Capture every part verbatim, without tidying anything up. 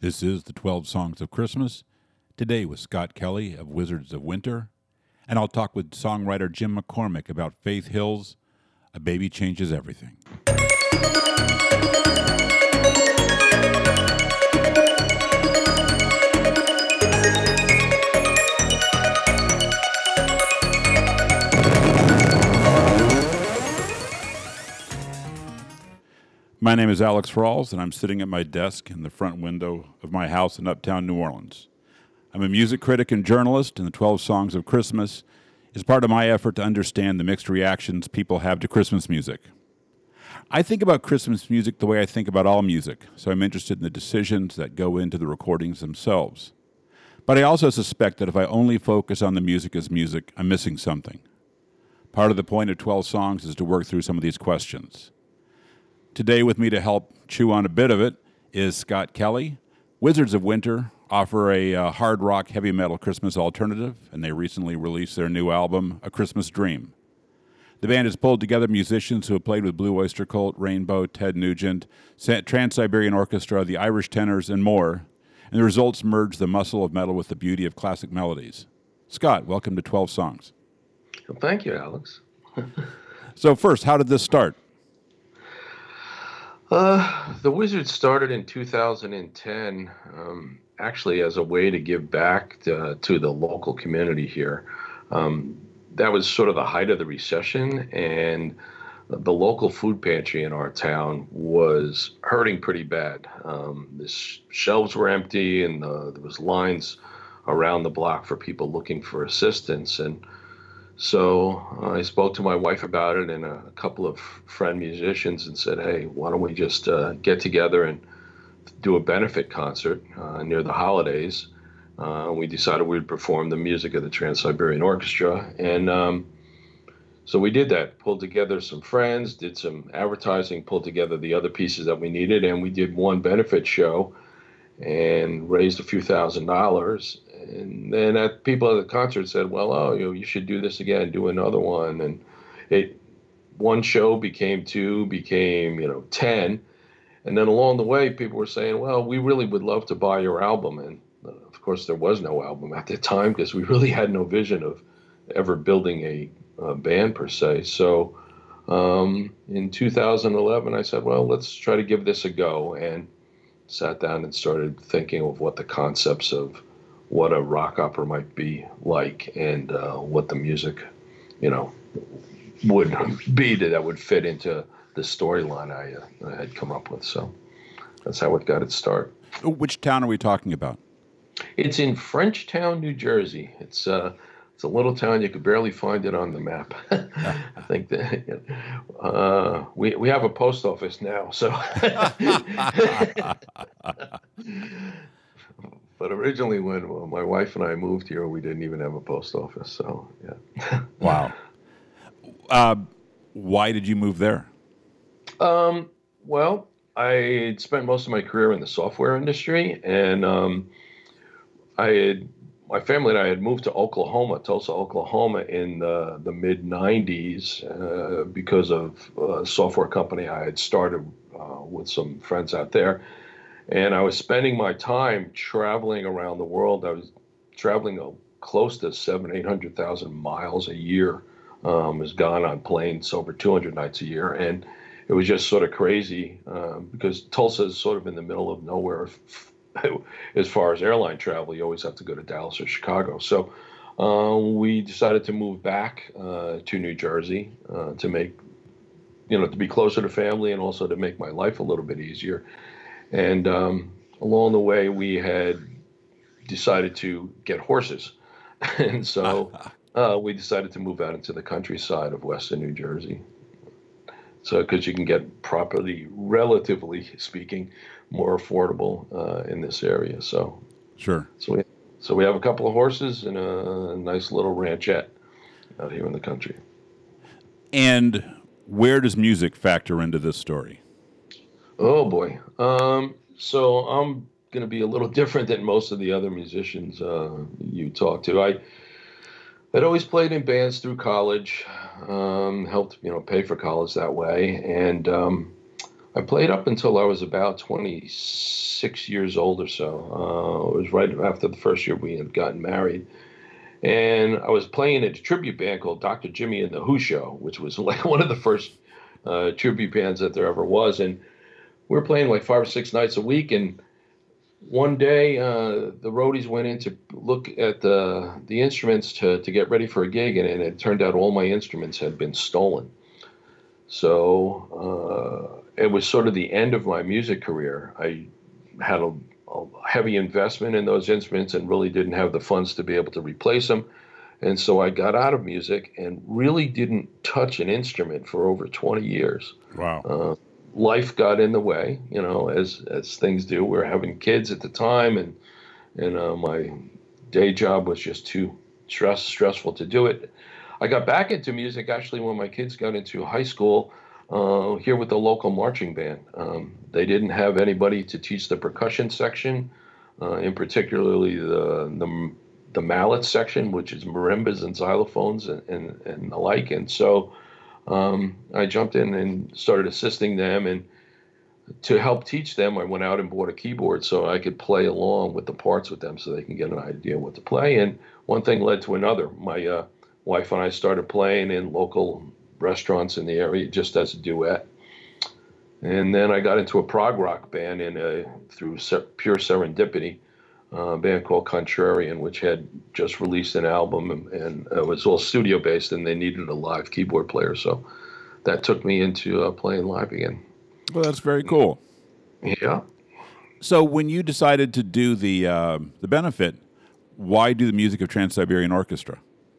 This is the twelve Songs of Christmas, today with Scott Kelly of Wizards of Winter, and I'll talk with songwriter Jim McCormick about Faith Hill's A Baby Changes Everything. My name is Alex Rawls, and I'm sitting at my desk in the front window of my house in uptown New Orleans. I'm a music critic and journalist, and the twelve Songs of Christmas is part of my effort to understand the mixed reactions people have to Christmas music. I think about Christmas music the way I think about all music, so I'm interested in the decisions that go into the recordings themselves. But I also suspect that if I only focus on the music as music, I'm missing something. Part of the point of twelve Songs is to work through some of these questions. Today with me to help chew on a bit of it is Scott Kelly. Wizards of Winter offer a uh, hard rock, heavy metal Christmas alternative, and they recently released their new album, A Christmas Dream. The band has pulled together musicians who have played with Blue Oyster Cult, Rainbow, Ted Nugent, Trans-Siberian Orchestra, the Irish Tenors, and more, and the results merge the muscle of metal with the beauty of classic melodies. Scott, welcome to twelve Songs. Well, thank you, Alex. So first, how did this start? Uh, the Wizards started in two thousand ten, um, actually as a way to give back to, to the local community here. Um, that was sort of the height of the recession, and the local food pantry in our town was hurting pretty bad. Um, the sh- shelves were empty, and uh, there was lines around the block for people looking for assistance. And So uh, I spoke to my wife about it and a couple of friend musicians and said, hey, why don't we just uh, get together and do a benefit concert uh, near the holidays. Uh, we decided we'd perform the music of the Trans-Siberian Orchestra. And um, so we did that, pulled together some friends, did some advertising, pulled together the other pieces that we needed, and we did one benefit show and raised a few thousand dollars. And then at, people at the concert said, well, oh, you know, you should do this again, do another one. And it, one show became two, became, you know, ten. And then along the way, people were saying, well, we really would love to buy your album. And uh, of course, there was no album at the time because we really had no vision of ever building a, a band per se. So um, in two thousand eleven, I said, well, let's try to give this a go. And sat down and started thinking of what the concepts of what a rock opera might be like and uh, what the music, you know, would be that, that would fit into the storyline I, uh, I had come up with. So that's how it got its start. Which town are we talking about? It's in Frenchtown, New Jersey. It's uh, it's a little town. You could barely find it on the map. I think that uh, we we have a post office now. So, but originally when well, my wife and I moved here, we didn't even have a post office. So yeah. Wow. Uh, why did you move there? Um, well, I had spent most of my career in the software industry, and um, I had my family and I had moved to Oklahoma, Tulsa, Oklahoma, in the, the mid nineties uh, because of a software company I had started uh, with some friends out there. And I was spending my time traveling around the world. I was traveling uh, close to seven, eight hundred thousand miles a year. Um, was gone on planes over two hundred nights a year, and it was just sort of crazy uh, because Tulsa is sort of in the middle of nowhere. As far as airline travel, you always have to go to Dallas or Chicago. So uh, we decided to move back uh, to New Jersey uh, to make, you know, to be closer to family and also to make my life a little bit easier. And um, along the way, we had decided to get horses. And so uh, we decided to move out into the countryside of Western New Jersey. So, because you can get property, relatively speaking, more affordable uh, in this area. So, sure. So we, so we have a couple of horses and a nice little ranchette out here in the country. And where does music factor into this story? Oh boy. Um, so I'm going to be a little different than most of the other musicians uh, you talk to. I I'd always played in bands through college, um, helped, you know, pay for college that way. And um, I played up until I was about twenty-six years old or so. Uh, it was right after the first year we had gotten married. And I was playing at a tribute band called Doctor Jimmy and the Who Show, which was like one of the first uh, tribute bands that there ever was. And we were playing like five or six nights a week. And one day, uh, the roadies went in to look at the the instruments to, to get ready for a gig, and, and it turned out all my instruments had been stolen. So uh, it was sort of the end of my music career. I had a, a heavy investment in those instruments and really didn't have the funds to be able to replace them. And so I got out of music and really didn't touch an instrument for over twenty years. Wow. Uh, life got in the way, you know, as as things do. We were having kids at the time, and and uh, my day job was just too stress stressful to do it. I got back into music actually when my kids got into high school uh, here with the local marching band. Um, they didn't have anybody to teach the percussion section, uh, in particularly the, the the mallet section, which is marimbas and xylophones and, and, and the like. And so um, I jumped in and started assisting them. And to help teach them, I went out and bought a keyboard so I could play along with the parts with them so they can get an idea what to play. And one thing led to another. My uh, wife and I started playing in local restaurants in the area just as a duet. And then I got into a prog rock band in a, through se- pure serendipity, uh, a band called Contrarian, which had just released an album, and, and it was all studio based, and they needed a live keyboard player. So that took me into uh, playing live again. Well, that's very cool. Yeah. So when you decided to do the uh, the benefit, why do the music of Trans-Siberian Orchestra?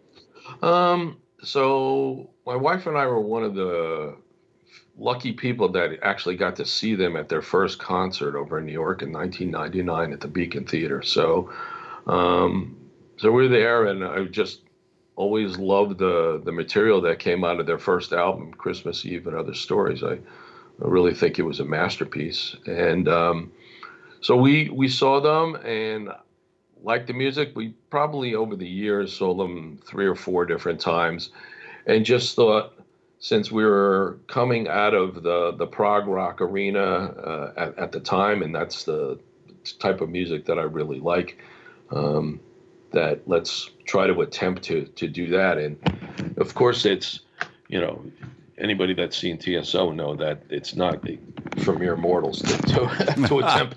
Um, so my wife and I were one of the lucky people that actually got to see them at their first concert over in New York in nineteen ninety-nine at the Beacon Theater. So, um, so we were there, and I just always loved the the material that came out of their first album, Christmas Eve and Other Stories. I, I really think it was a masterpiece. And um, so we we saw them and liked the music. We probably over the years saw them three or four different times, and just thought, since we were coming out of the the prog rock arena uh, at, at the time, and that's the type of music that I really like, um, that let's try to attempt to to do that. And of course, it's, you know, anybody that's seen T S O know that it's not for mere mortals to to, to attempt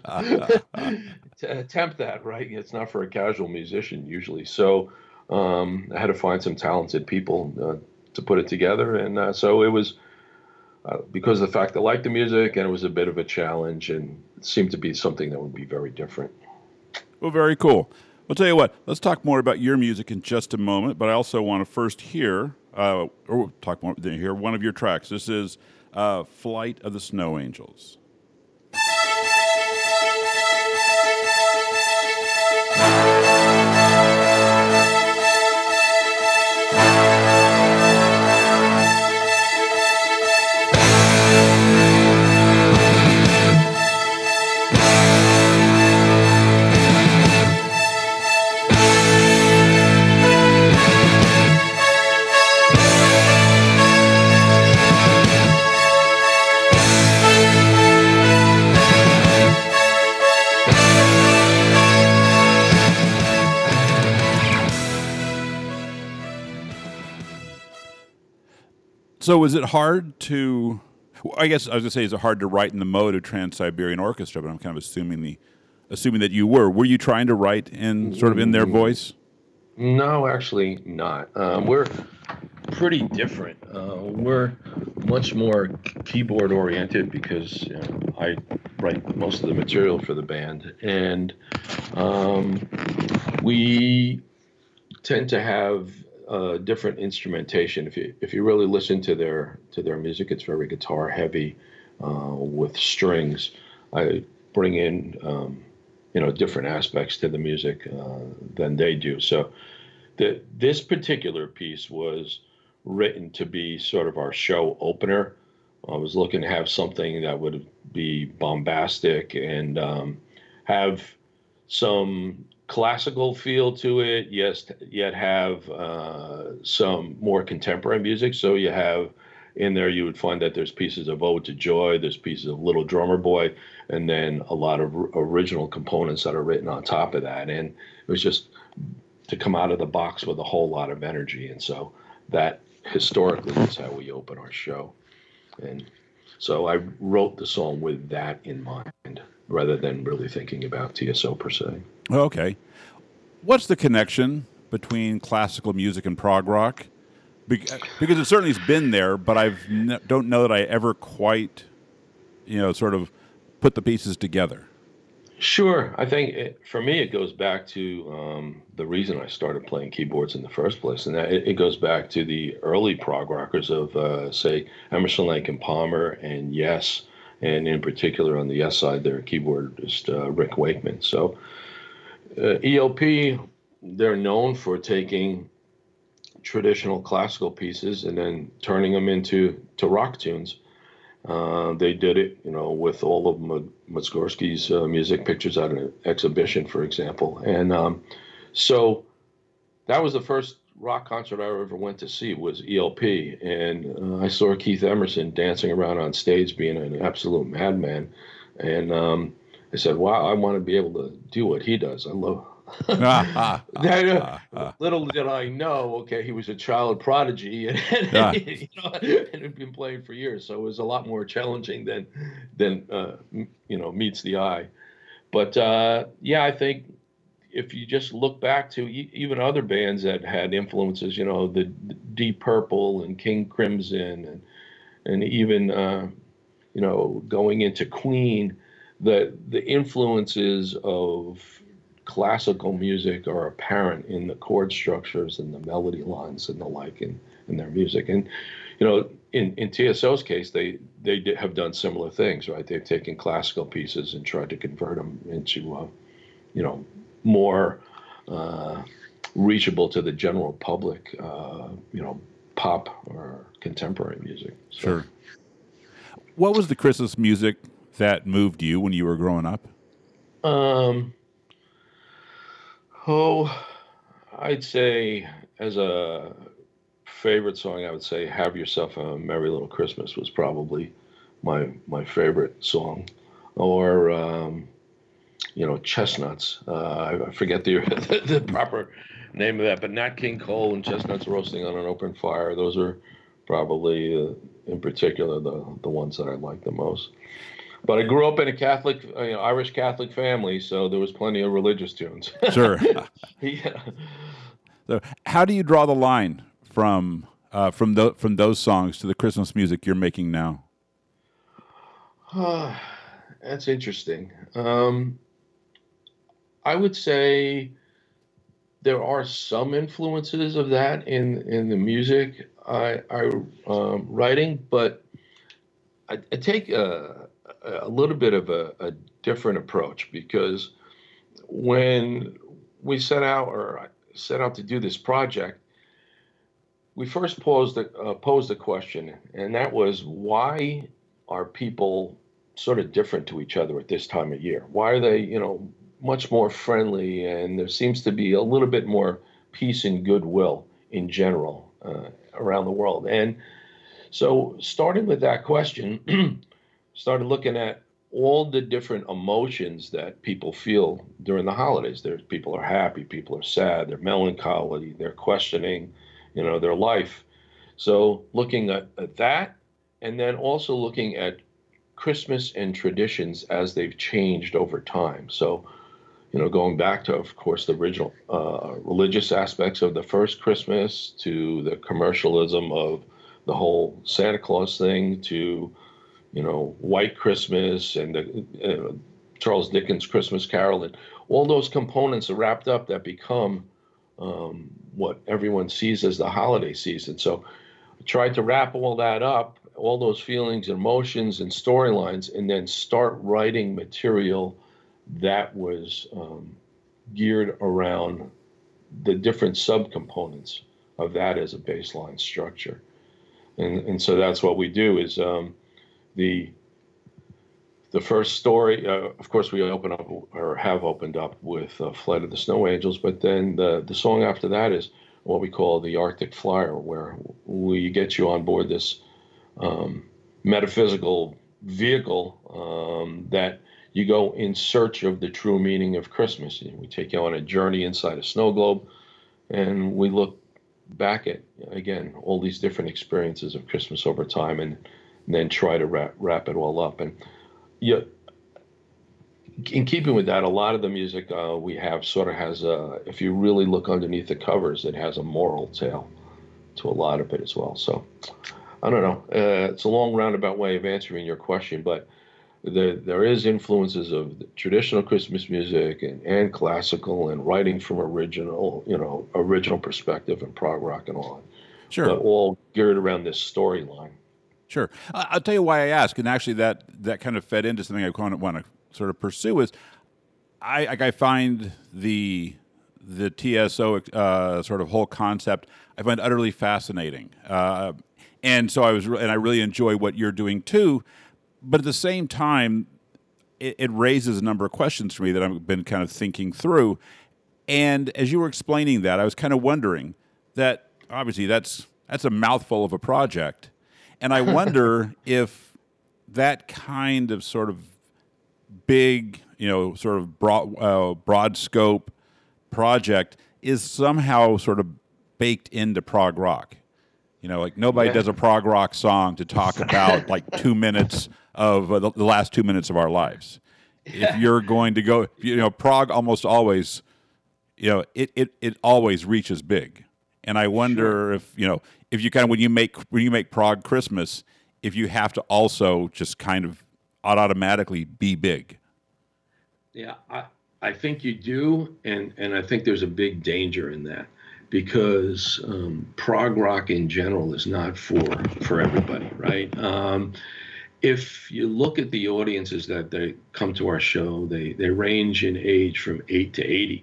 to attempt that, right? It's not for a casual musician usually. So um, I had to find some talented people uh, to put it together, and uh, so it was uh, because of the fact I liked the music, and it was a bit of a challenge, and it seemed to be something that would be very different. Well, very cool. I'll tell you what, let's talk more about your music in just a moment, but I also want to first hear, uh, or talk more, hear one of your tracks. This is uh, Flight of the Snow Angels. So is it hard to, well, I guess I was going to say, is it hard to write in the mode of Trans-Siberian Orchestra, but I'm kind of assuming the, assuming that you were. Were you trying to write in sort of in their voice? No, actually not. Um, we're pretty different. Uh, we're much more keyboard oriented because you know, I write most of the material for the band, and um, we tend to have uh, different instrumentation. If you if you really listen to their to their music, it's very guitar heavy uh, with strings. I bring in um, you know different aspects to the music uh, than they do. So the this particular piece was written to be sort of our show opener. I was looking to have something that would be bombastic and um, have some classical feel to it, yes, yet have uh, some more contemporary music. So you have in there you would find that there's pieces of Ode to Joy, there's pieces of Little Drummer Boy, and then a lot of r- original components that are written on top of that. And it was just to come out of the box with a whole lot of energy. And so that historically is how we open our show. And so I wrote the song with that in mind rather than really thinking about T S O per se. Okay. What's the connection between classical music and prog rock? Bec- Because it certainly has been there, but I n- don't know that I ever quite, you know, sort of put the pieces together. Sure. I think it, for me, it goes back to um, the reason I started playing keyboards in the first place. And that it, it goes back to the early prog rockers of, uh, say, Emerson, Lake and Palmer and Yes. And in particular, on the Yes side, their keyboardist, uh, Rick Wakeman. So uh, E L P, they're known for taking traditional classical pieces and then turning them into to rock tunes. Uh, they did it, you know, with all of M- Mussorgsky's uh, music, Pictures at an Exhibition, for example. And um, so that was the first rock concert I ever went to see was E L P. And uh, I saw Keith Emerson dancing around on stage being an absolute madman. And um, I said, wow, I want to be able to do what he does. I love Ah, ah, ah, that, uh, ah, ah, little did I know, okay, he was a child prodigy and, and, ah. you know, and had been playing for years. So it was a lot more challenging than, than uh, m- you know, meets the eye. But uh, yeah, I think if you just look back to e- even other bands that had influences, you know, the, the Deep Purple and King Crimson and, and even, uh, you know, going into Queen, the the influences of classical music are apparent in the chord structures and the melody lines and the like in, in their music. And you know, in, in T S O's case, they they did have done similar things, right? They've taken classical pieces and tried to convert them into, uh, you know, more uh, reachable to the general public, uh, you know, pop or contemporary music. So. Sure. What was the Christmas music that moved you when you were growing up? Um, Oh, I'd say as a favorite song, I would say "Have Yourself a Merry Little Christmas" was probably my my favorite song, or um, you know, "Chestnuts." Uh, I, I forget the, the the proper name of that, but Nat King Cole and "Chestnuts Roasting on an Open Fire." Those are probably, uh, in particular, the the ones that I like the most. But I grew up in a Catholic, uh, you know, Irish Catholic family, so there was plenty of religious tunes. Sure. Yeah. So, how do you draw the line from uh, from tho- from those songs to the Christmas music you're making now? Ah, that's interesting. Um, I would say there are some influences of that in in the music I I um, writing, but I, I take a, a little bit of a, a different approach because when we set out or I set out to do this project, we first posed the, uh, posed the question, and that was why are people sort of different to each other at this time of year? Why are they, you know, much more friendly, and there seems to be a little bit more peace and goodwill in general uh, around the world? And so, starting with that question, started looking at all the different emotions that people feel during the holidays. There's people are happy, people are sad, they're melancholy, they're questioning, you know, their life. So looking at, at that, and then also looking at Christmas and traditions as they've changed over time. So, you know, going back to, of course, the original uh, religious aspects of the first Christmas to the commercialism of the whole Santa Claus thing to, you know, White Christmas and the uh, Charles Dickens' Christmas Carol, and all those components are wrapped up that become um, what everyone sees as the holiday season. So I tried to wrap all that up, all those feelings, emotions, and storylines, and then start writing material that was um, geared around the different subcomponents of that as a baseline structure. And, and so that's what we do is um, the the first story, uh, of course, we open up or have opened up with uh, Flight of the Snow Angels, but then the, the song after that is what we call the Arctic Flyer, where we get you on board this um, metaphysical vehicle um, that you go in search of the true meaning of Christmas. We take you on a journey inside a snow globe, and we look back at, again, all these different experiences of Christmas over time, and, and then try to wrap, wrap it all up. And yeah, in keeping with that, a lot of the music uh, we have sort of has a, if you really look underneath the covers, it has a moral tale to a lot of it as well. So I don't know. Uh, it's a long roundabout way of answering your question, but there there is influences of the traditional Christmas music and, and classical and writing from original, you know, original perspective and prog rock and all that, Sure. but all geared around this storyline. Sure. I- I'll tell you why I ask, and actually that, that kind of fed into something I want to, want to sort of pursue is I like I find the the T S O uh, sort of whole concept I find utterly fascinating, uh, and so I was re- and I really enjoy what you're doing too. But at the same time, it, it raises a number of questions for me that I've been kind of thinking through. And as you were explaining that, I was kind of wondering that obviously that's that's a mouthful of a project, and I wonder if that kind of sort of big, you know, sort of broad, uh, broad scope project is somehow sort of baked into prog rock. You know, like nobody Yeah. does a prog rock song to talk about like two minutes of uh, the, the last two minutes of our lives. If you're going to go, you know, prog almost always, you know, it, it, it always reaches big. And I wonder Sure. if, you know, if you kind of, when you make, when you make prog Christmas, if you have to also just kind of automatically be big. Yeah, I, I think you do, and, and I think there's a big danger in that because um, prog rock in general is not for for everybody, right? Um, if you look at the audiences that they come to our show, they they range in age from eight to eighty,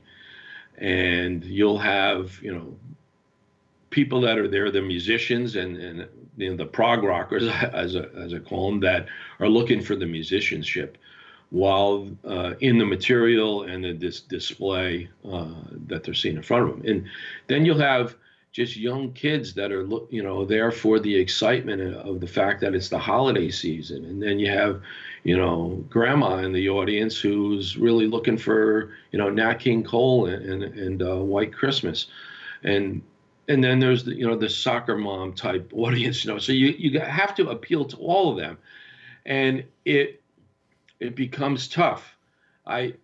and you'll have you know people that are there, the musicians and and you know the prog rockers, as I, as I call them, that are looking for the musicianship while uh, in the material and the dis- display uh, that they're seeing in front of them. And then you'll have just young kids that are, look, you know, there for the excitement of the fact that it's the holiday season. And then you have, you know, grandma in the audience who's really looking for, you know, Nat King Cole and and, and uh, White Christmas. And and then there's the, you know, the soccer mom type audience, you know. So you you have to appeal to all of them, and it it becomes tough. I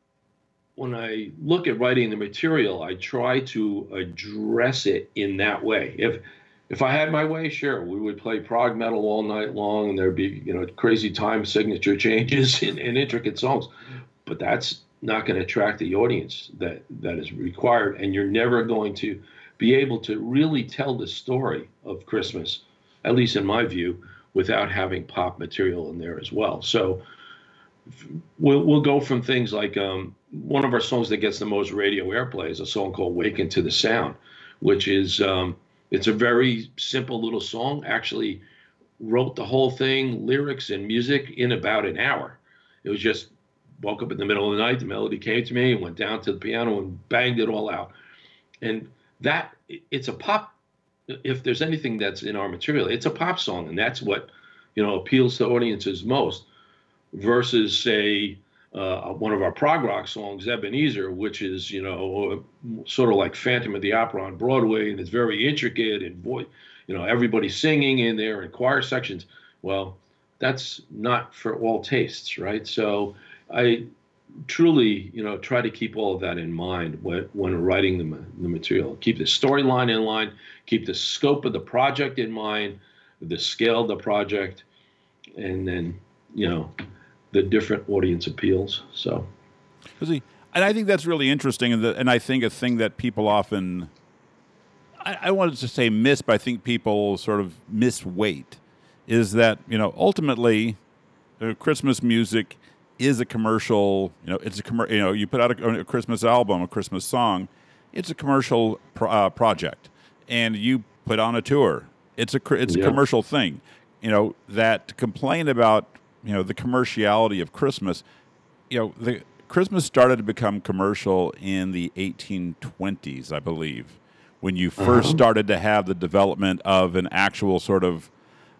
when I look at writing the material, I try to address it in that way. If if I had my way, sure, we would play prog metal all night long, and there'd be you know crazy time signature changes and, and intricate songs. But that's not going to attract the audience that that is required, and you're never going to be able to really tell the story of Christmas, at least in my view, without having pop material in there as well. So we'll we'll go from things like um, one of our songs that gets the most radio airplay is a song called "Waken to the Sound," which is um, it's a very simple little song. Actually, wrote the whole thing, lyrics and music, in about an hour. It was just woke up in the middle of the night, the melody came to me, and went down to the piano and banged it all out. And that it's a pop. If there's anything that's in our material, it's a pop song, and that's what you know appeals to audiences most versus say uh, one of our prog rock songs, Ebenezer, which is you know sort of like Phantom of the Opera on Broadway, and it's very intricate and voice, you know everybody singing in there and choir sections. Well, that's not for all tastes, right? So I truly, you know, try to keep all of that in mind when, when writing the, the material. Keep the storyline in line, keep the scope of the project in mind, the scale of the project, and then you know the different audience appeals. So, See, and I think that's really interesting, and, the, and I think a thing that people often, I, I wanted to say miss, but I think people sort of misweight, is that you know ultimately, uh, Christmas music is a commercial. You know, it's a commer- You know, you put out a, a Christmas album, a Christmas song, it's a commercial pro- uh, project, and you put on a tour. It's a cr- it's a yeah. commercial thing. You know that to complain about you know the commerciality of Christmas. You know the Christmas started to become commercial in the eighteen twenties, I believe, when you first Uh-huh. started to have the development of an actual sort of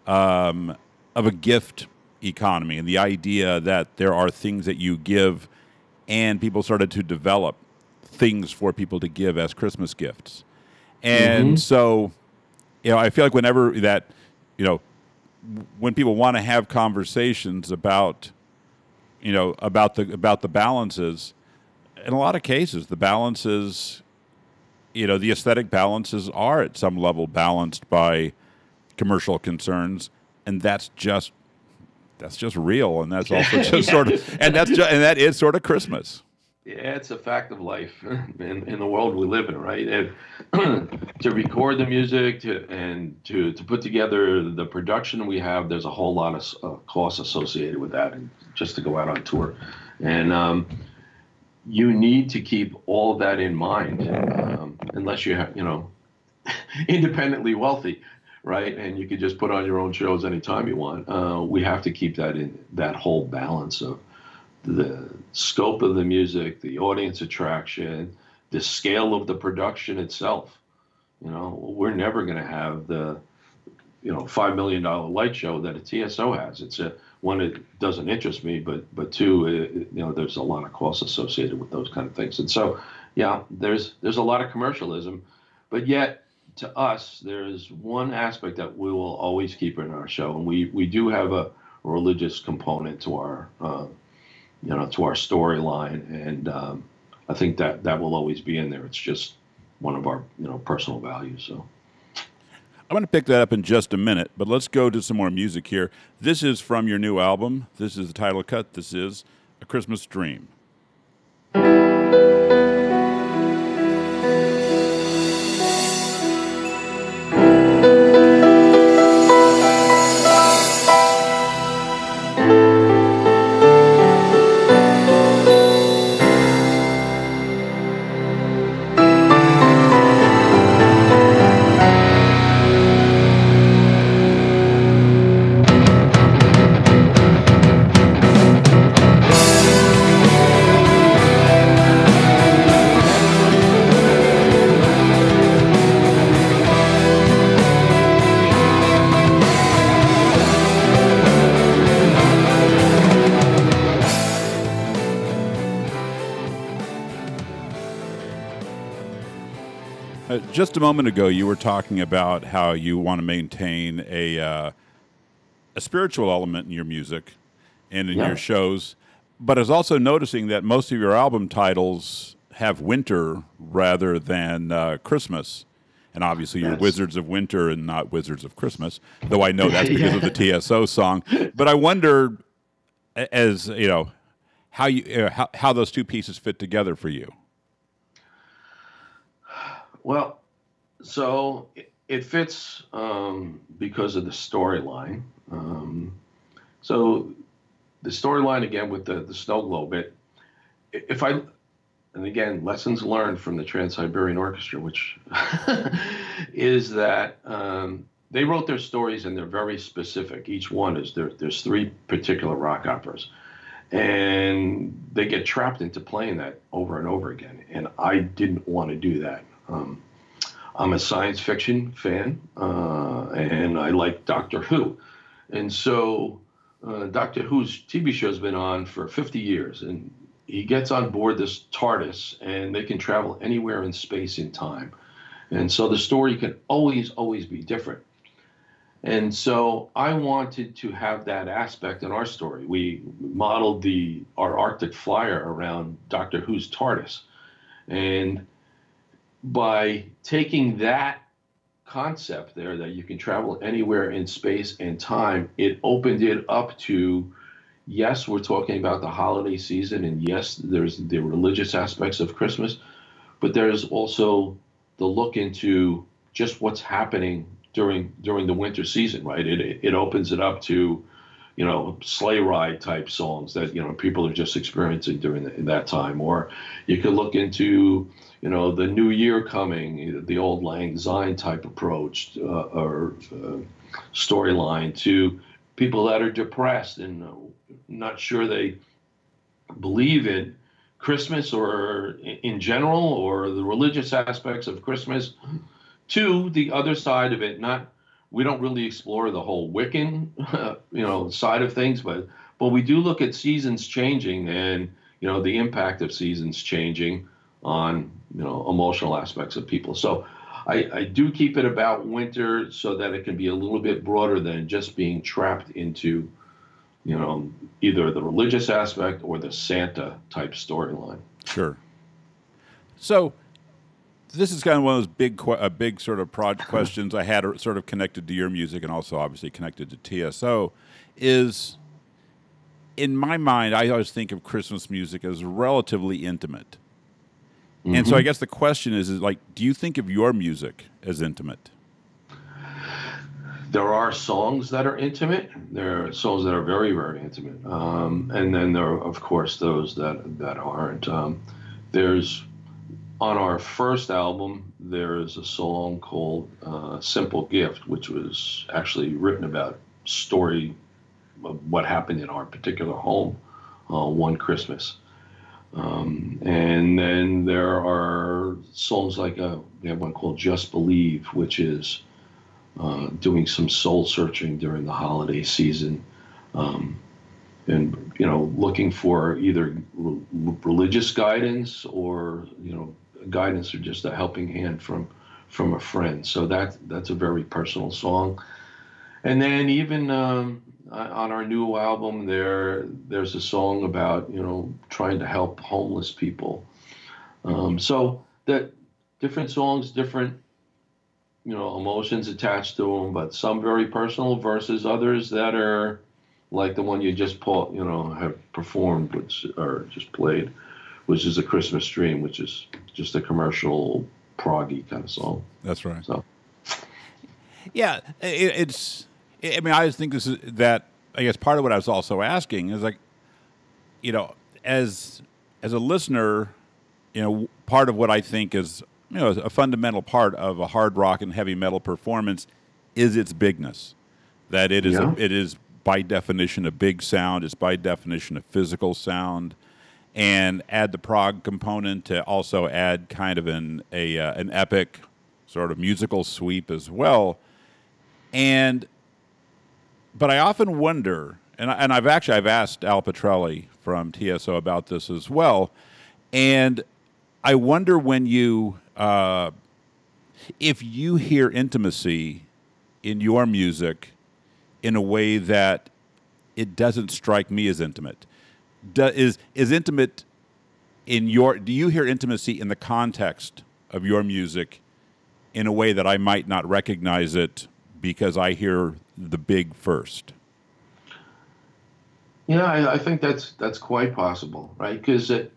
um, of a gift economy and the idea that there are things that you give, and people started to develop things for people to give as Christmas gifts. And Mm-hmm. so, you know, I feel like whenever that, you know, when people want to have conversations about, you know, about the about the balances, in a lot of cases, the balances, you know, the aesthetic balances are at some level balanced by commercial concerns, and that's just that's just real, and that's also just Yeah. sort of, and that's just, and that is sort of Christmas. Yeah, it's a fact of life in, in the world we live in, right? And to record the music to, and to, to put together the production we have, there's a whole lot of uh, costs associated with that, and just to go out on tour. And um, you need to keep all of that in mind, um, unless you have, you know, independently wealthy, right? And you can just put on your own shows anytime you want. Uh, we have to keep that in that whole balance of the scope of the music, the audience attraction, the scale of the production itself. You know, we're never going to have the, you know, five million dollar light show that a T S O has. It's a one, it doesn't interest me, but but two, it, you know, there's a lot of costs associated with those kind of things. And so, yeah, there's there's a lot of commercialism, but yet to us, there's one aspect that we will always keep in our show, and we we do have a religious component to our uh, you know, to our storyline, and um, I think that that will always be in there. It's just one of our, you know, personal values. So I'm going to pick that up in just a minute, but let's go to some more music here. This is from your new album. This is the title cut. This is A Christmas Dream. Uh, just a moment ago, you were talking about how you want to maintain a uh, a spiritual element in your music and in your yeah, shows, but I was also noticing that most of your album titles have winter rather than uh, Christmas. And obviously, you're that's Wizards of Winter and not Wizards of Christmas, though I know that's because of the yeah. T S O song. But I wonder, a- as you know, how you uh, how, how those two pieces fit together for you. Well, so it, it fits um, because of the storyline. Um, so the storyline again with the the snow globe. It if I and again lessons learned from the Trans Siberian Orchestra, which is that um, they wrote their stories and they're very specific. Each one is there. There's three particular rock operas, and they get trapped into playing that over and over again. And I didn't want to do that. Um, I'm a science fiction fan, uh, and I like Doctor Who, and so uh, Doctor Who's T V show has been on for fifty years, and he gets on board this TARDIS, and they can travel anywhere in space and time, and so the story can always, always be different. And so I wanted to have that aspect in our story. We modeled the our Arctic flyer around Doctor Who's TARDIS, and by taking that concept there that you can travel anywhere in space and time, it opened it up to yes, we're talking about the holiday season, and yes, there's the religious aspects of Christmas, but there's also the look into just what's happening during during the winter season, right? It it opens it up to, you know, sleigh ride type songs that, you know, people are just experiencing during the, that time. Or you could look into, you know, the new year coming, the old Lang Syne type approach, uh, or uh, storyline to people that are depressed and uh, not sure they believe in Christmas or in general or the religious aspects of Christmas, to the other side of it, not we don't really explore the whole Wiccan, you know, side of things, but but we do look at seasons changing and you know the impact of seasons changing on you know emotional aspects of people. So I, I do keep it about winter so that it can be a little bit broader than just being trapped into you know either the religious aspect or the Santa type storyline. Sure. So this is kind of one of those big, que- a big sort of project questions I had, are sort of connected to your music and also obviously connected to T S O. Is in my mind, I always think of Christmas music as relatively intimate, mm-hmm. and so I guess the question is, is like, do you think of your music as intimate? There are songs that are intimate. There are songs that are very, very intimate, um, and then there are, of course, those that that aren't. Um, there's On our first album, there is a song called uh, Simple Gift, which was actually written about story of what happened in our particular home uh, one Christmas. Um, and then there are songs like a, we have one called Just Believe, which is uh, doing some soul searching during the holiday season. Um, and, you know, looking for either re- religious guidance or, you know, guidance or just a helping hand from from a friend. So that that's a very personal song. And then even um, on our new album, there there's a song about you know trying to help homeless people. Um, so that different songs, different you know emotions attached to them, but some very personal versus others that are like the one you just po- you know have performed, which or just played, which is A Christmas Dream, which is just a commercial proggy kind of song. That's right. So, yeah, it, it's. I mean, I just think this is that. I guess part of what I was also asking is like, you know, as as a listener, you know, part of what I think is you know a fundamental part of a hard rock and heavy metal performance is its bigness. That it is yeah. a, it is by definition a big sound. It's by definition a physical sound. And add the prog component to also add kind of an a uh, an epic sort of musical sweep as well. And but I often wonder, and I, and I've actually I've asked Al Petrelli from T S O about this as well, and I wonder when you uh, if you hear intimacy in your music in a way that it doesn't strike me as intimate. Do, is is intimate in your? Do you hear intimacy in the context of your music in a way that I might not recognize it because I hear the big first? Yeah, I, I think that's that's quite possible, right? Because it,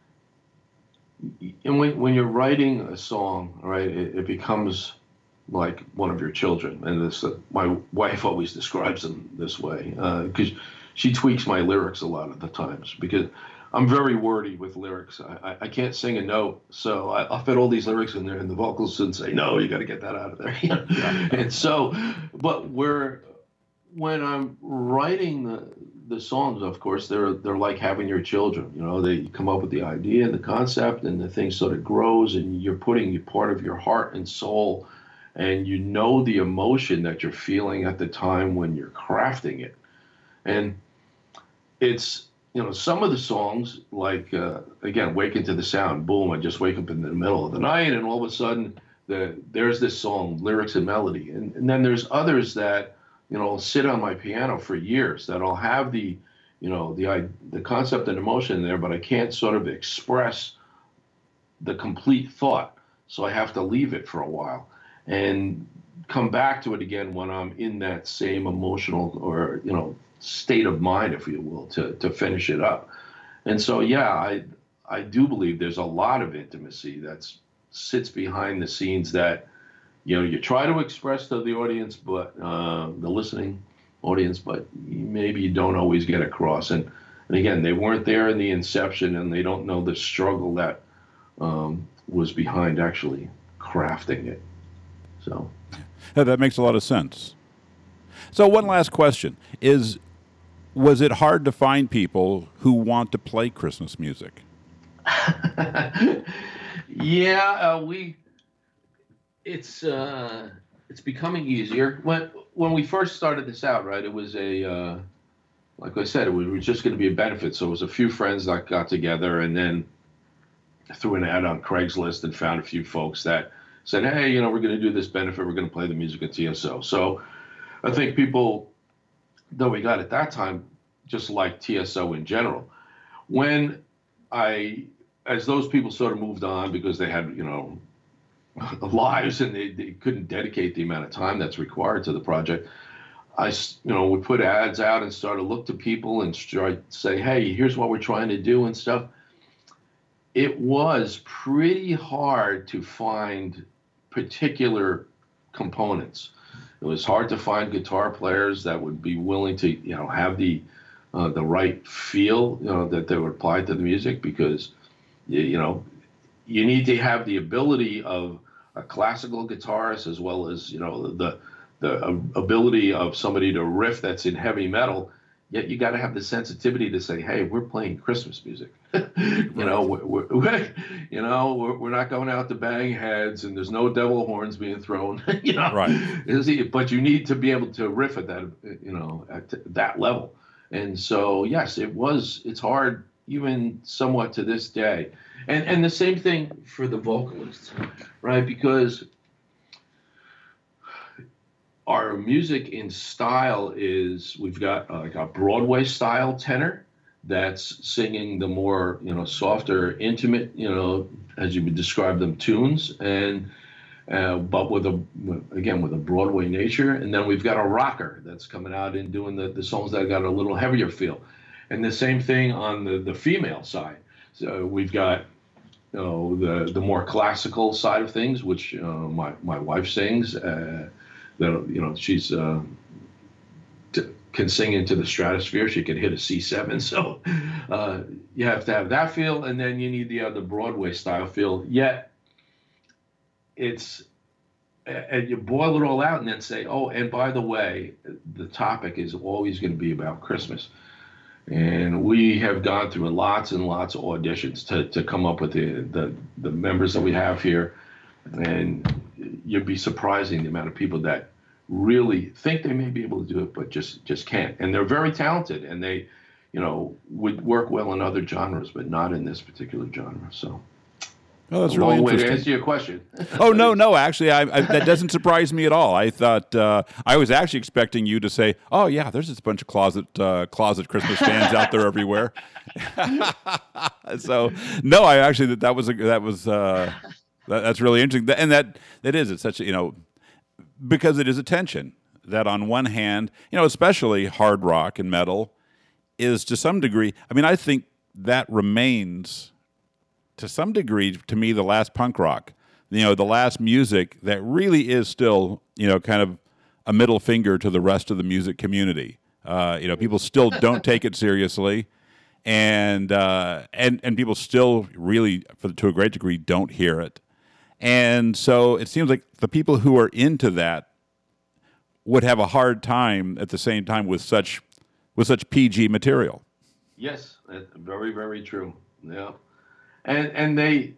and when when you're writing a song, right, it, it becomes like one of your children, and this uh, my wife always describes them this way because. Uh, She tweaks my lyrics a lot of the times because I'm very wordy with lyrics. I, I, I can't sing a note, so I, I'll fit all these lyrics in there, and the vocals and say, "No, you got to get that out of there." And so, but where when I'm writing the the songs, of course, they're they're like having your children. You know, they come up with the idea and the concept, and the thing sort of grows, and you're putting part of your heart and soul, and you know the emotion that you're feeling at the time when you're crafting it, and it's you know some of the songs like uh, again Waking to the Sound, boom, I just wake up in the middle of the night and all of a sudden the there's this song, lyrics and melody, and, and then there's others that you know sit on my piano for years that I'll have the you know the the concept and emotion there, but I can't sort of express the complete thought, so I have to leave it for a while and come back to it again when I'm in that same emotional or you know state of mind, if you will, to to finish it up. And so, yeah, I I do believe there's a lot of intimacy that sits behind the scenes that you know you try to express to the audience, but uh, the listening audience, but maybe you don't always get across. And and again, they weren't there in the inception, and they don't know the struggle that um, was behind actually crafting it. So, yeah, that makes a lot of sense. So, one last question is. Was it hard to find people who want to play Christmas music? yeah, uh, we. It's uh, it's becoming easier. When when we first started this out, right, it was a uh, like I said, it was, it was just going to be a benefit. So it was a few friends that got together, and then threw an ad on Craigslist and found a few folks that said, hey, you know, we're going to do this benefit. We're going to play the music at T S O. So I think people that we got at that time just like T S O in general. When I, as those people sort of moved on because they had, you know, lives and they, they couldn't dedicate the amount of time that's required to the project, I, you know, would put ads out and start to look to people and try to say, hey, here's what we're trying to do and stuff. It was pretty hard to find particular components. It was hard to find guitar players that would be willing to, you know, have the uh, the right feel, you know, that they would apply to the music, because, you, you know, you need to have the ability of a classical guitarist as well as, you know, the the ability of somebody to riff that's in heavy metal. Yet you got to have the sensitivity to say, hey, we're playing Christmas music. you Right. know, we're, we're, you know, we're, we're not going out to bang heads, and there's no devil horns being thrown. you know, Right. but you need to be able to riff at that, you know, at that level. And so, yes, it was. It's hard, even somewhat to this day. And and the same thing for the vocalists, right? Because our music in style is, we've got uh, like a Broadway style tenor that's singing the more, you know, softer, intimate, you know, as you would describe them, tunes, and uh, but with a, again, with a Broadway nature. And then we've got a rocker that's coming out and doing the, the songs that got a little heavier feel. And the same thing on the, the female side. So we've got, you know, the the more classical side of things, which uh, my my wife sings. Uh, that, you know, she's uh, t- can sing into the stratosphere. She can hit a C seven. So uh, you have to have that feel, and then you need the other Broadway style feel. Yet it's, and you boil it all out and then say, oh, and by the way, the topic is always going to be about Christmas. And we have gone through lots and lots of auditions to, to come up with the, the, the members that we have here. And you'd be surprising the amount of people that really think they may be able to do it, but just, just can't. And they're very talented, and they, you know, would work well in other genres, but not in this particular genre. So. Oh, that's a really long way interesting. to answer your question. Oh, no, no. Actually, I, I, that doesn't surprise me at all. I thought uh, I was actually expecting you to say, "Oh, yeah, there's just a bunch of closet uh, closet Christmas fans out there everywhere." So, no, I actually that that was a, that was uh, that, that's really interesting, and that that is it's such a, you know, because it is a tension that on one hand, you know, especially hard rock and metal is to some degree. I mean, I think that remains, to some degree, to me, the last punk rock, you know, the last music that really is still, you know, kind of a middle finger to the rest of the music community. Uh, you know, people still don't take it seriously, and uh, and and people still really, for, to a great degree, don't hear it. And so it seems like the people who are into that would have a hard time at the same time with such with such P G material. Yes, very, very true. Yeah. And and they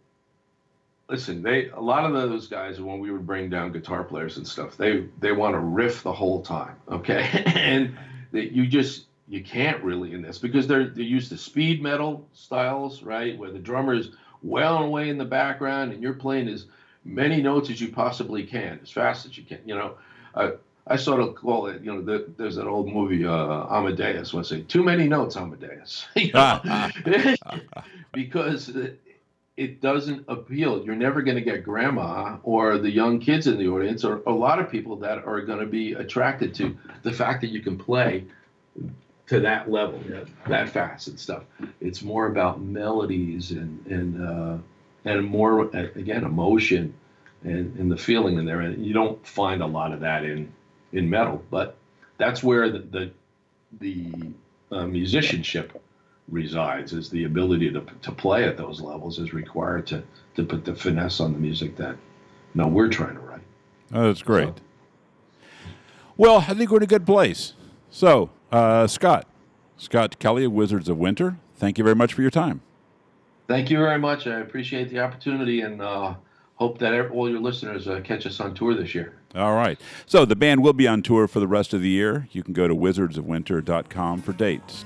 listen. They a lot of those guys, when we would bring down guitar players and stuff, they they want to riff the whole time, okay? And that you just you can't really in this, because they're they're used to speed metal styles, right? Where the drummer is well and away in the background, and you're playing as many notes as you possibly can, as fast as you can. You know, uh, I sort of call it, you know, the, there's that old movie, uh, Amadeus, when I say, too many notes, Amadeus. you know? Because it, it doesn't appeal. You're never going to get grandma or the young kids in the audience, or a lot of people that are going to be attracted to the fact that you can play to that level, you know, that fast and stuff. It's more about melodies and and uh, and more, again, emotion and, and the feeling in there. And you don't find a lot of that in in metal, but that's where the the, the uh, musicianship resides, is the ability to to play at those levels is required to to put the finesse on the music that, you know, we're trying to write. Oh, that's great. So. Well, I think we're in a good place. So, uh, Scott, Scott Kelly of Wizards of Winter, thank you very much for your time. Thank you very much. I appreciate the opportunity, and uh, hope that ev- all your listeners uh, catch us on tour this year. All right. So the band will be on tour for the rest of the year. You can go to wizards of winter dot com for dates.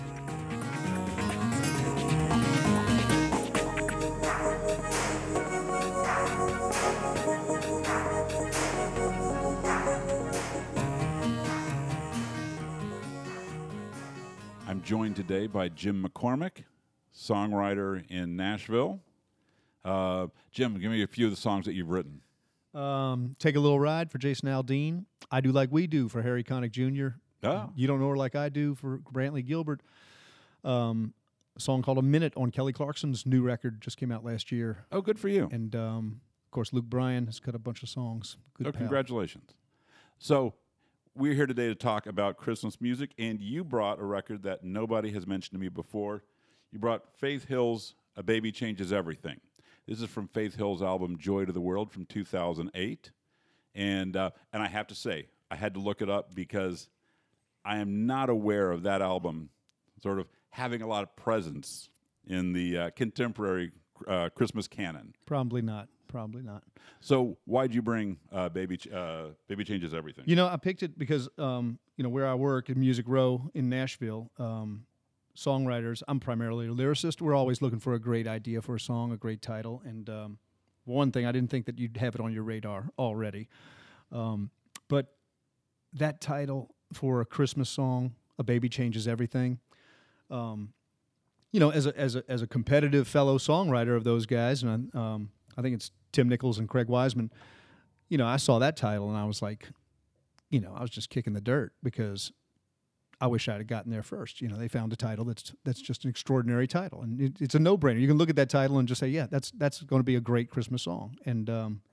I'm joined today by Jim McCormick, songwriter in Nashville. Uh, Jim, give me a few of the songs that you've written. Um, Take a Little Ride for Jason Aldean. I Do Like We Do for Harry Connick Junior Oh. You Don't Know Her Like I Do for Brantley Gilbert. Um, a song called A Minute on Kelly Clarkson's new record just came out last year. Oh, good for you. And, um, of course, Luke Bryan has got a bunch of songs. Good Oh, pal. congratulations. So we're here today to talk about Christmas music, and you brought a record that nobody has mentioned to me before. You brought Faith Hill's A Baby Changes Everything. This is from Faith Hill's album Joy to the World from two thousand eight. And uh, and I have to say, I had to look it up because I am not aware of that album sort of having a lot of presence in the uh, contemporary uh, Christmas canon. Probably not. Probably not. So why'd you bring uh, Baby Ch- uh, Baby Changes Everything? You know, I picked it because, um, you know, where I work in Music Row in Nashville, um, songwriters, I'm primarily a lyricist. We're always looking for a great idea for a song, a great title. And um, one thing, I didn't think that you'd have it on your radar already. Um, but that title for a Christmas song, A Baby Changes Everything, um, you know, as a, as a as a competitive fellow songwriter of those guys, and um, I think it's Tim Nichols and Craig Wiseman, you know, I saw that title and I was like, you know, I was just kicking the dirt because I wish I'd have gotten there first. You know, they found a title that's that's just an extraordinary title, and it, it's a no-brainer. You can look at that title and just say, yeah, that's that's going to be a great Christmas song. And um,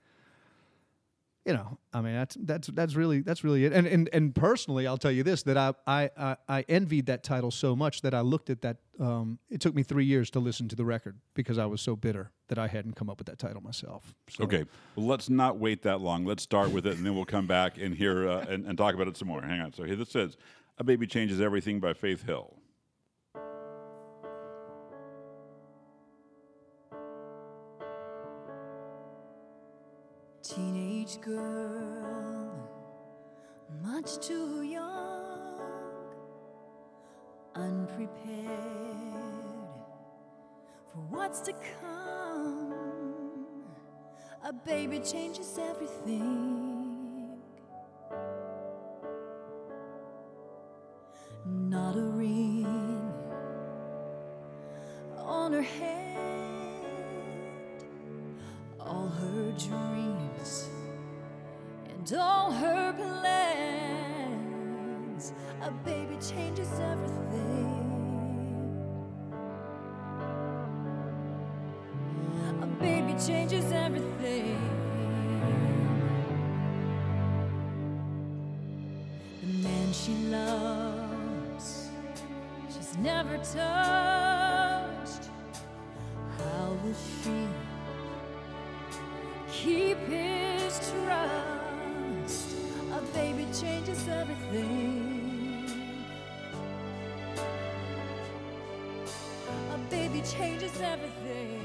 you know, I mean, that's that's that's really that's really it. And and and personally, I'll tell you this: that I I I, I envied that title so much that I looked at that. Um, it took me three years to listen to the record because I was so bitter that I hadn't come up with that title myself. So, Okay, well, let's not wait that long. Let's start with it, and then we'll come back and hear uh, and, and talk about it some more. Hang on. So here this says, "A Baby Changes Everything" by Faith Hill. Teenage girl, much too young, unprepared for what's to come. A baby changes everything. Not a ring on her hand, all her dreams and all her plans. A baby changes everything. A baby changes everything. The man she loves, she's never touched. How will she keep his trust? A baby changes everything. A baby changes everything.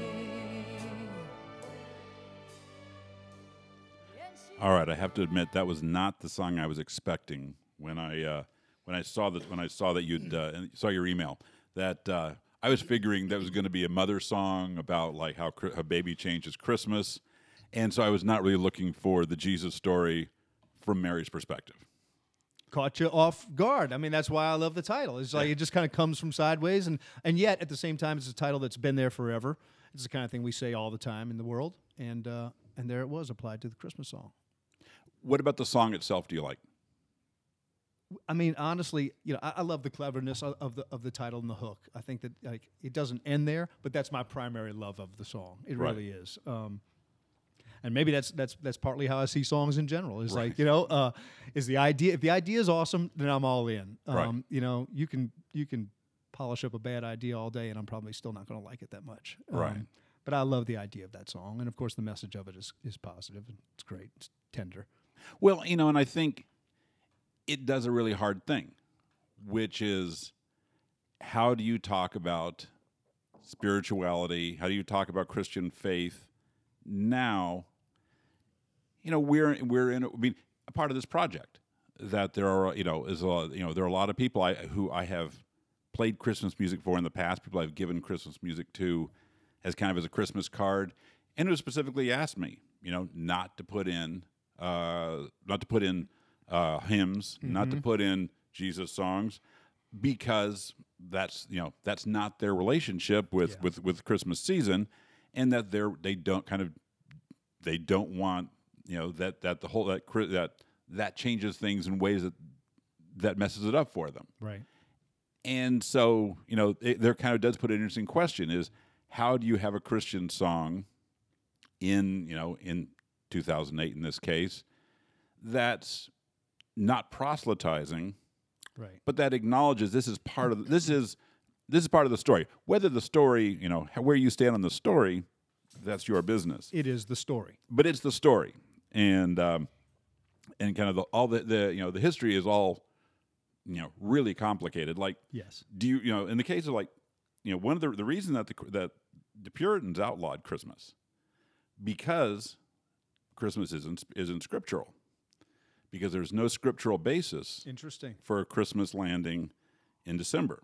All right, I have to admit that was not the song I was expecting when I uh, when I saw that when I saw that you'd uh, saw your email. That uh, I was figuring that was going to be a mother song about like how a baby changes Christmas, and so I was not really looking for the Jesus story from Mary's perspective. Caught you off guard. I mean, that's why I love the title. It's like it just kind of comes from sideways, and and yet at the same time, it's a title that's been there forever. It's the kind of thing we say all the time in the world, and uh, and there it was applied to the Christmas song. What about the song itself do you like? I mean, honestly, you know, I, I love the cleverness of, of the of the title and the hook. I think that like it doesn't end there, but that's my primary love of the song. It Right. really is. Um, and maybe that's that's that's partly how I see songs in general. Is Right. like you know, uh, is the idea if the idea is awesome, then I'm all in. Um, Right. You know, you can you can polish up a bad idea all day, and I'm probably still not going to like it that much. Um, Right. But I love the idea of that song, and of course, the message of it is is positive. And it's great. It's tender. Well, you know, and I think it does a really hard thing, which is how do you talk about spirituality? How do you talk about Christian faith now, you know, we're we're in. I mean, a part of this project that there are, you know, is a, you know, there are a lot of people I who I have played Christmas music for in the past. People I've given Christmas music to, as kind of as a Christmas card, and who specifically asked me, you know, not to put in, uh, not to put in uh, hymns, mm-hmm. not to put in Jesus songs, because that's you know that's not their relationship with yeah. with with Christmas season, and that they're they don't kind of they don't want you know that that the whole that that that changes things in ways that that messes it up for them. Right. And so you know it, there kind of does put an interesting question: is how do you have a Christian song in you know in two thousand eight in this case that's not proselytizing, right? But that acknowledges this is part of the, this is this is part of the story. Whether the story, you know, where you stand on the story, that's your business. It is the story, but it's the story, and um, and kind of the, all the, the you know the history is all you know really complicated. Like, yes, do you you know in the case of like you know one of the the reason that the that the Puritans outlawed Christmas because Christmas isn't isn't scriptural. Because there's no scriptural basis Interesting. for a Christmas landing in December,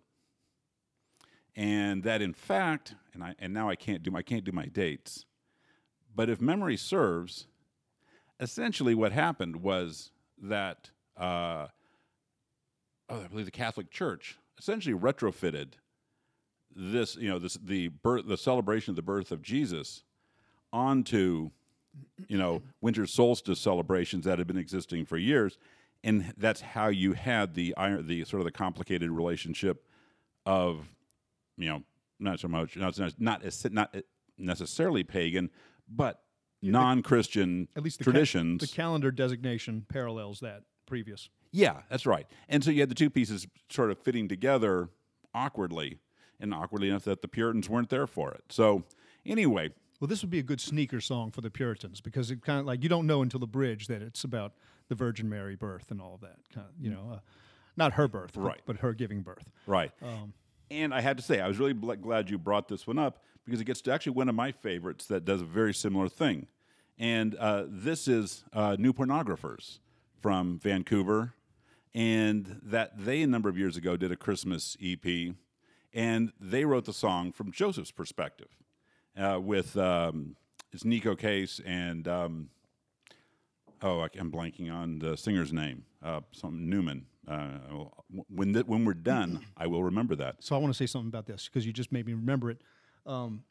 and that in fact, and I and now I can't do I can't do my dates, but if memory serves, essentially what happened was that uh, oh, I believe the Catholic Church essentially retrofitted this you know this the birth the celebration of the birth of Jesus onto you know, winter solstice celebrations that had been existing for years, and that's how you had the iron, the sort of the complicated relationship of, you know, not so much, not not, not necessarily pagan, but non-Christian at least the traditions. Ca- the calendar designation parallels that previous. Yeah, that's right. And so you had the two pieces sort of fitting together awkwardly, and awkwardly enough that the Puritans weren't there for it. So anyway. Well, this would be a good sneaker song for the Puritans because it kind of like you don't know until the bridge that it's about the Virgin Mary birth and all of that kind of, you know, uh, not her birth, right. but, but her giving birth. Right. Um, and I had to say, I was really bl- glad you brought this one up because it gets to actually one of my favorites that does a very similar thing. And uh, this is uh, New Pornographers from Vancouver, and that they, a number of years ago, did a Christmas E P, and they wrote the song from Joseph's perspective. Uh, with um, it's Nico Case and um, oh, I, I'm blanking on the singer's name. Uh, some Newman. Uh, when th- when we're done, I will remember that. So I want to say something about this because you just made me remember it. Um,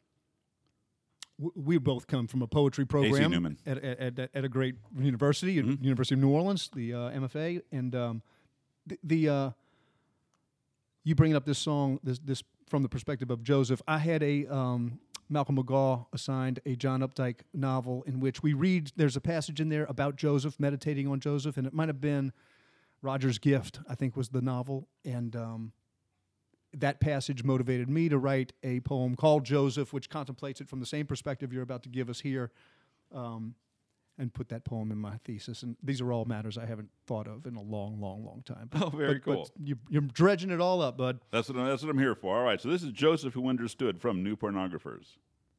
w- we both come from a poetry program A C Newman. At, at, at, at a great university, mm-hmm. University of New Orleans, the uh, M F A, and um, the, the uh, you bringing up this song, this this from the perspective of Joseph. I had a um, Malcolm McGaugh assigned a John Updike novel in which we read, there's a passage in there about Joseph, meditating on Joseph, and it might have been Roger's Gift, I think was the novel, and um, that passage motivated me to write a poem called Joseph, which contemplates it from the same perspective you're about to give us here, um, and put that poem in my thesis. And these are all matters I haven't thought of in a long, long, long time. But, oh, very but, cool. But you, you're dredging it all up, bud. That's what, that's what I'm here for. All right, so this is Joseph Who Understood from New Pornographers.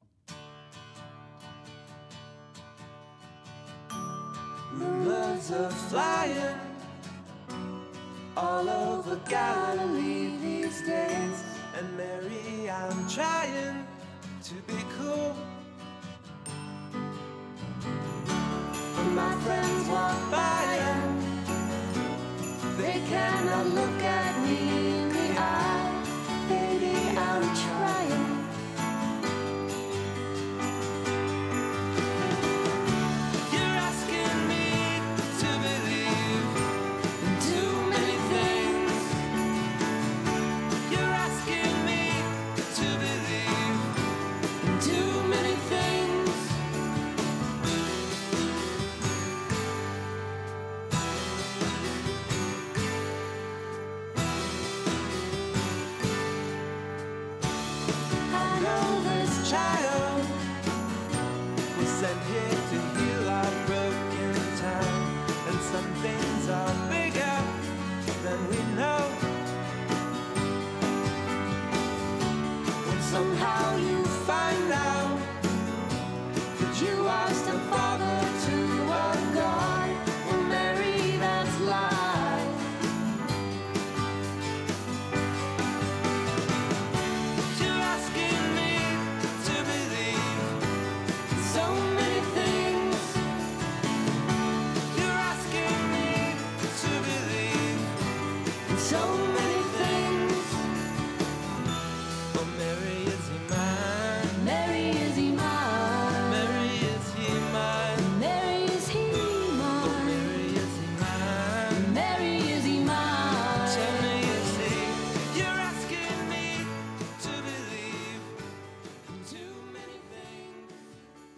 Rumors are flying all over Galilee these days. And Mary, I'm trying to be cool. My friends walk by and they cannot look at me in the eye. Baby, I'm trying. You're asking me to believe in too many things. You're asking me to believe in too many things.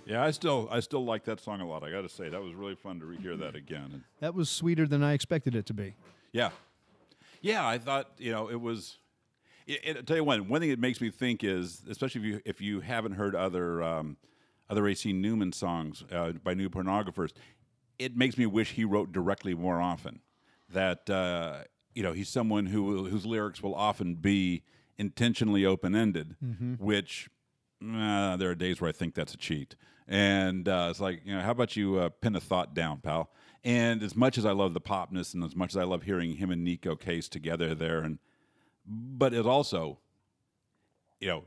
Yeah, I still I still like that song a lot. I got to say that was really fun to rehear that again. And That was sweeter than I expected it to be. yeah, yeah. I thought you know it was. It, it, I'll tell you one. One thing it makes me think is, especially if you if you haven't heard other um, other A C Newman songs uh, by New Pornographers, it makes me wish he wrote directly more often. That uh, you know he's someone who whose lyrics will often be intentionally open ended, Mm-hmm. which uh, there are days where I think that's a cheat. And uh, it's like, you know, how about you uh, pin a thought down, pal? And as much as I love the popness, and as much as I love hearing him and Nico Case together there, and but it also, you know,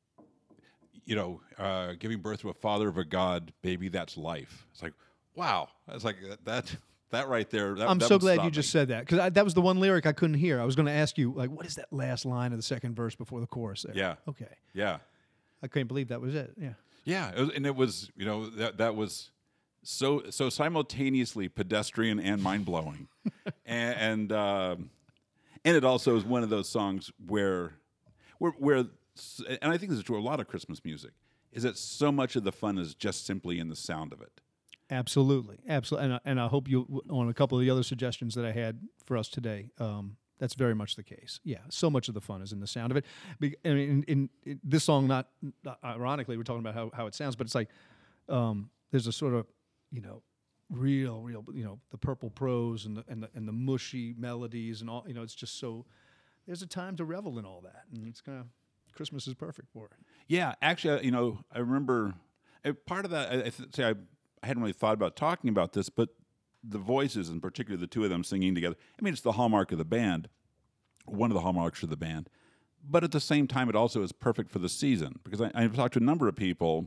you know, uh, giving birth to a father of a god, baby, that's life. It's like, wow, it's like that that, that right there. That, I'm that so would glad stop you just me. said that because that was the one lyric I couldn't hear. I was going to ask you, like, what is that last line of the second verse before the chorus there? Yeah. Okay. Yeah. I couldn't believe that was it. Yeah. Yeah, it was, and it was, you know, that that was so so simultaneously pedestrian and mind blowing, and and, um, and it also is one of those songs where, where where, and I think this is true of a lot of Christmas music, is that so much of the fun is just simply in the sound of it. Absolutely, absolutely, and I, and I hope you on a couple of the other suggestions that I had for us today. Um, that's very much the case. Yeah, so much of the fun is in the sound of it. Be, I mean, in, in, in this song, not, not ironically, we're talking about how, how it sounds, but it's like um, there's a sort of, you know, real, real, you know, the purple prose and the and the and the mushy melodies and all. You know, it's just so. There's a time to revel in all that, and it's kind of Christmas is perfect for it. Yeah, actually, uh, you know, I remember uh, part of that. I, I th- say I, I hadn't really thought about talking about this, but the voices, and particularly the two of them singing together. I mean, it's the hallmark of the band, one of the hallmarks of the band. But at the same time, it also is perfect for the season because I, I've talked to a number of people.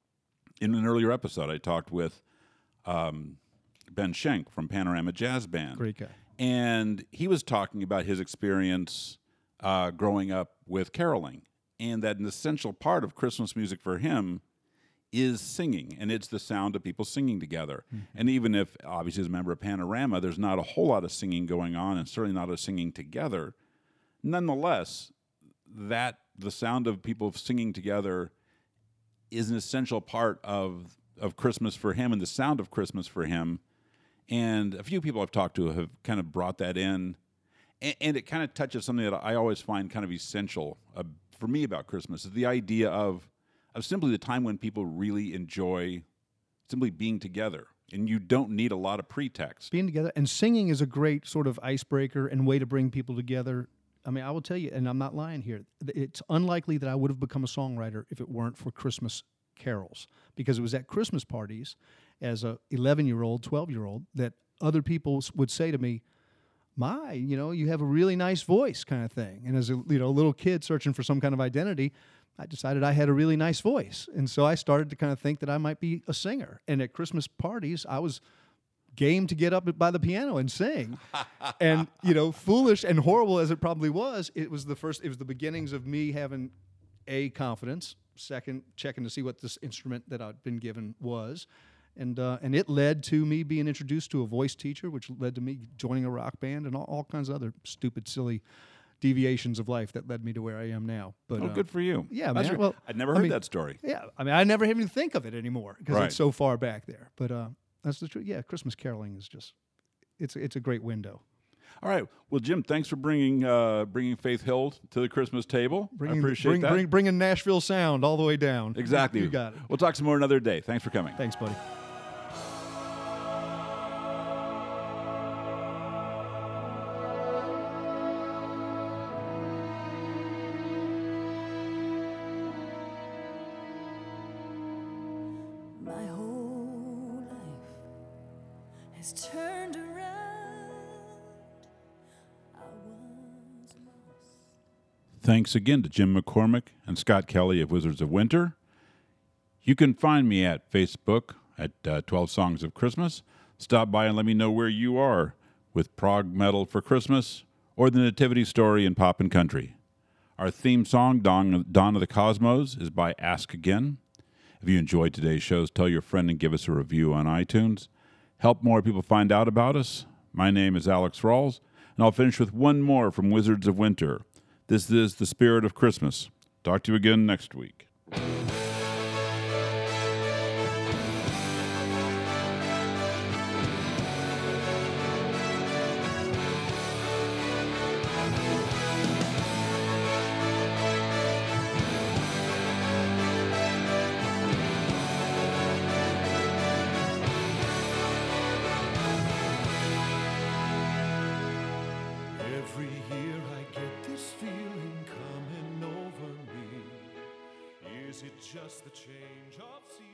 In an earlier episode, I talked with um, Ben Schenk from Panorama Jazz Band. Great guy. And he was talking about his experience uh, growing up with caroling, and that an essential part of Christmas music for him is singing, and it's the sound of people singing together. Mm-hmm. And even if, obviously, as a member of Panorama, there's not a whole lot of singing going on, and certainly not a singing together, nonetheless, that the sound of people singing together is an essential part of of Christmas for him and the sound of Christmas for him. And a few people I've talked to have kind of brought that in, and, and it kind of touches something that I always find kind of essential uh, for me about Christmas, is the idea of of simply the time when people really enjoy simply being together, and you don't need a lot of pretext. Being together and singing is a great sort of icebreaker and way to bring people together. I mean, I will tell you, and I'm not lying here, it's unlikely that I would have become a songwriter if it weren't for Christmas carols, because it was at Christmas parties as a eleven-year-old, twelve-year-old that other people would say to me, my, you know, you have a really nice voice kind of thing. And as a you know little kid searching for some kind of identity, I decided I had a really nice voice. And so I started to kind of think that I might be a singer. And at Christmas parties, I was game to get up by the piano and sing. And, you know, foolish and horrible as it probably was, it was the first, it was the beginnings of me having, A, confidence, second, checking to see what this instrument that I'd been given was. And uh, and it led to me being introduced to a voice teacher, which led to me joining a rock band and all, all kinds of other stupid, silly deviations of life that led me to where I am now. But Oh, uh, good for you. yeah, That's man. re- Well, I'd never I heard mean- that story. Yeah, I mean, I never even think of it anymore because Right. it's so far back there. But uh, that's the truth. Yeah, Christmas caroling is just, it's it's a great window. All right. Well, Jim, thanks for bringing uh, bringing Faith Hill to the Christmas table. Bringing, I appreciate bring, that. Bring, bringing Nashville sound all the way down. exactly. You got it. We'll talk some more another day. Thanks for coming. Thanks, buddy. My whole life has turned around. I was lost. Thanks again to Jim McCormick and Scott Kelly of Wizards of Winter. You can find me at Facebook at uh, twelve Songs of Christmas. Stop by and let me know where you are with prog metal for Christmas or the Nativity Story in pop and country. Our theme song, Dawn, Dawn of the Cosmos, is by Ask Again. If you enjoyed today's shows, tell your friend and give us a review on iTunes. Help more people find out about us. My name is Alex Rawls, and I'll finish with one more from Wizards of Winter. This is The Spirit of Christmas. Talk to you again next week. just the change of season.